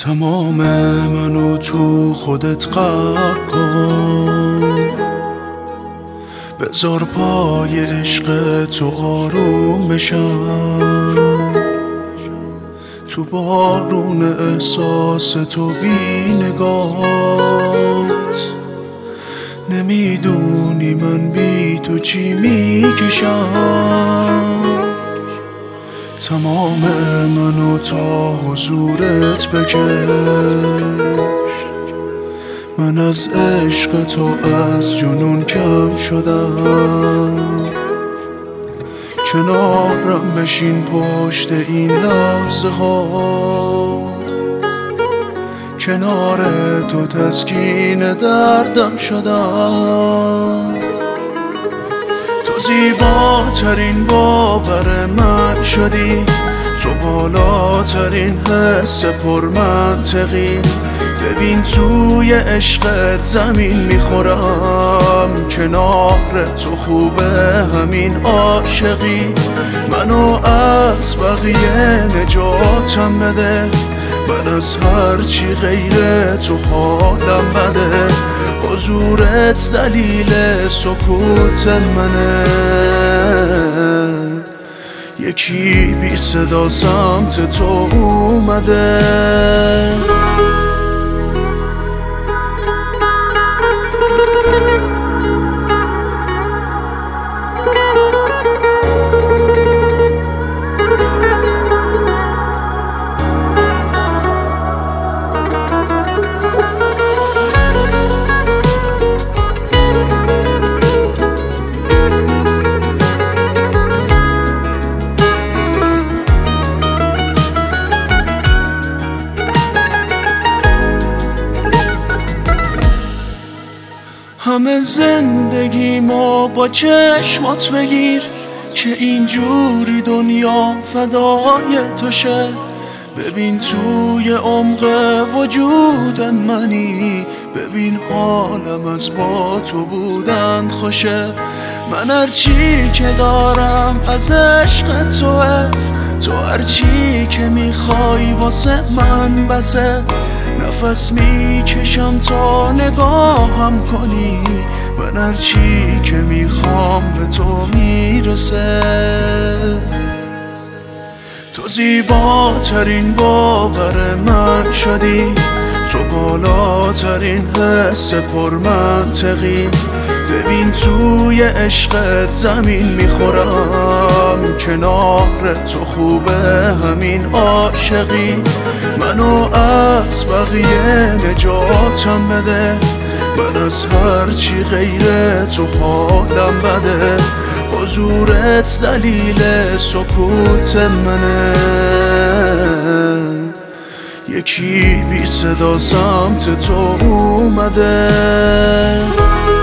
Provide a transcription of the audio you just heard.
تمام منو تو خودت غرق کن، بذار پای عشق تو آروم بشم، تو بارون احساس تو بی نگات. نمیدونی من بی تو چی میکشم، تمام منو تا حضورت بکش. من از عشق تو از جنون کم شدم، کنارم بشین پشت این لحظه ها. کنار تو تسکین دردم شدم، تو زیباترین باور من شدی، تو بالاترین حس پرمنطقی. ببین توی عشقت زمین میخورم، کنار تو خوبه همین عاشقی. منو از بقیه نجاتم بده، من از هرچی غیر تو حالم بده. حضورت دلیل سکوت منه، یکی بی صدا سمت تو اومده. همه زندگیمو با چشمات بگیر، که اینجوری دنیا فدای تو شه. ببین توی عمق وجود منی، ببین حالم از با تو بودن خوشه. من هرچی که دارم از عشق توه، تو هرچی که میخوای واسه من بسه. نفس میکشم تا نگاهم کنی، من هرچی که میخوام به تو میرسه. تو زیباترین باور من شدی، تو بالاترین حس پرمنطقی. ببین توی عشقت زمین میخورم، کنار تو خوبه همین عاشقی. منو از بقیه نجاتم بده، من از هرچی غیر تو حالم بده. حضورت دلیل سکوت منه، یکی بی صدا سمت تو اومده.